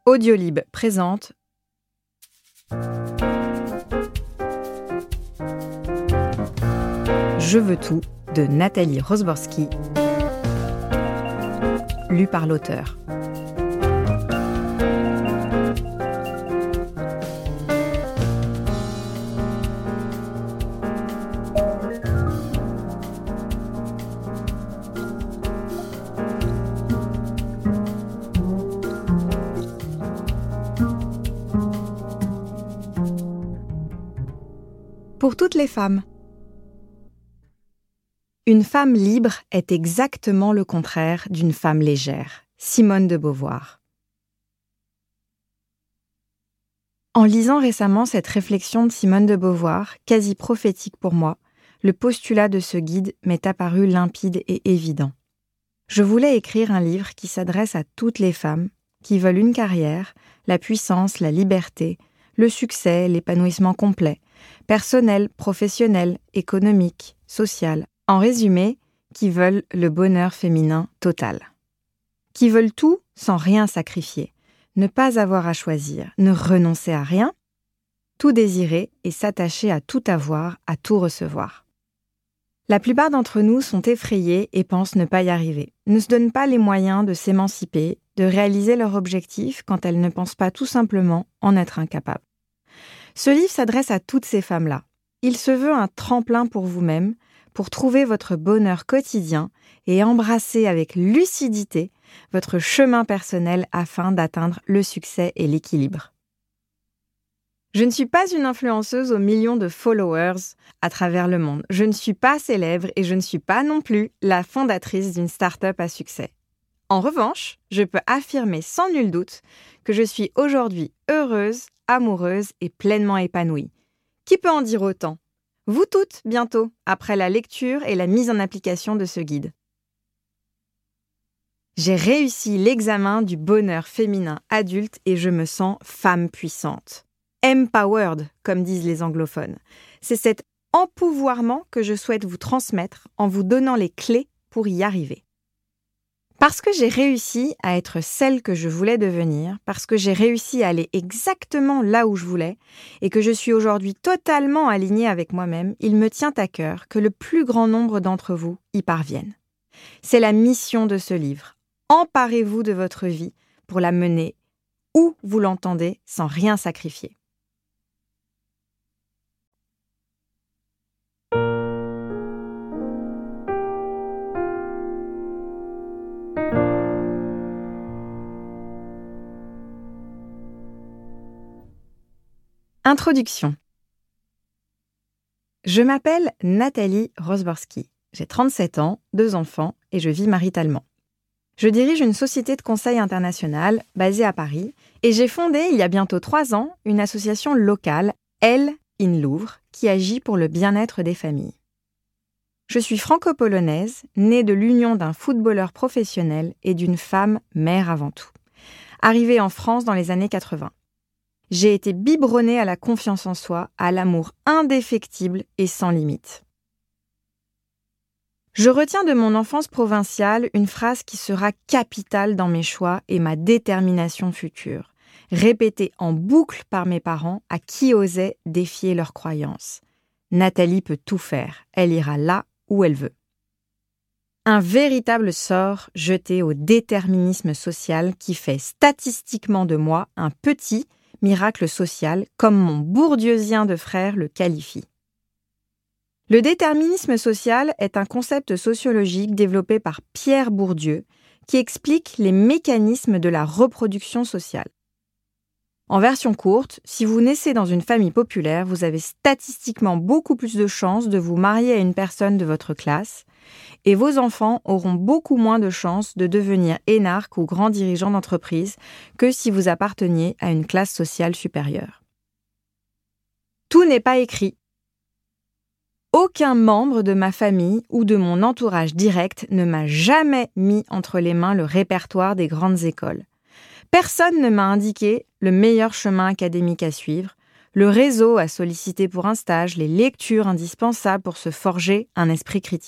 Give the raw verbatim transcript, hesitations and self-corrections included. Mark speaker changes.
Speaker 1: Audiolib présente Je veux tout de Nathalie Rozborski, lu par l'auteur. Pour toutes les femmes. Une femme libre est exactement le contraire d'une femme légère. Simone de Beauvoir. En lisant récemment cette réflexion de Simone de Beauvoir, quasi prophétique pour moi, le postulat de ce guide m'est apparu limpide et évident. Je voulais écrire un livre qui s'adresse à toutes les femmes qui veulent une carrière, la puissance, la liberté, le succès, l'épanouissement complet, personnel, professionnel, économique, social. En résumé, qui veulent le bonheur féminin total. Qui veulent tout sans rien sacrifier, ne pas avoir à choisir, ne renoncer à rien, tout désirer et s'attacher à tout avoir, à tout recevoir. La plupart d'entre nous sont effrayés et pensent ne pas y arriver, ne se donnent pas les moyens de s'émanciper, de réaliser leur objectif quand elles ne pensent pas tout simplement en être incapables. Ce livre s'adresse à toutes ces femmes-là. Il se veut un tremplin pour vous-même, pour trouver votre bonheur quotidien et embrasser avec lucidité votre chemin personnel afin d'atteindre le succès et l'équilibre. Je ne suis pas une influenceuse aux millions de followers à travers le monde. Je ne suis pas célèbre et je ne suis pas non plus la fondatrice d'une start-up à succès. En revanche, je peux affirmer sans nul doute que je suis aujourd'hui heureuse, amoureuse et pleinement épanouie. Qui peut en dire autant ? Vous toutes, bientôt, après la lecture et la mise en application de ce guide. J'ai réussi l'examen du bonheur féminin adulte et je me sens femme puissante. Empowered, comme disent les anglophones. C'est cet empouvoirment que je souhaite vous transmettre en vous donnant les clés pour y arriver. Parce que j'ai réussi à être celle que je voulais devenir, parce que j'ai réussi à aller exactement là où je voulais, et que je suis aujourd'hui totalement alignée avec moi-même, il me tient à cœur que le plus grand nombre d'entre vous y parviennent. C'est la mission de ce livre. Emparez-vous de votre vie pour la mener où vous l'entendez sans rien sacrifier. Introduction. Je m'appelle Nathalie Rozborski. J'ai trente-sept ans, deux enfants et je vis maritalement. Je dirige une société de conseil international basée à Paris et j'ai fondé il y a bientôt trois ans une association locale, Elle in Louvre, qui agit pour le bien-être des familles. Je suis franco-polonaise, née de l'union d'un footballeur professionnel et d'une femme mère avant tout, arrivée en France dans les années quatre-vingts. J'ai été biberonnée à la confiance en soi, à l'amour indéfectible et sans limite. Je retiens de mon enfance provinciale une phrase qui sera capitale dans mes choix et ma détermination future, répétée en boucle par mes parents à qui osait défier leurs croyances. Nathalie peut tout faire, elle ira là où elle veut. Un véritable sort jeté au déterminisme social qui fait statistiquement de moi un petit miracle social, comme mon bourdieusien de frère le qualifie. Le déterminisme social est un concept sociologique développé par Pierre Bourdieu qui explique les mécanismes de la reproduction sociale. En version courte, si vous naissez dans une famille populaire, vous avez statistiquement beaucoup plus de chances de vous marier à une personne de votre classe et vos enfants auront beaucoup moins de chances de devenir énarques ou grands dirigeants d'entreprise que si vous apparteniez à une classe sociale supérieure. Tout n'est pas écrit. Aucun membre de ma famille ou de mon entourage direct ne m'a jamais mis entre les mains le répertoire des grandes écoles. Personne ne m'a indiqué le meilleur chemin académique à suivre, le réseau à solliciter pour un stage, les lectures indispensables pour se forger un esprit critique.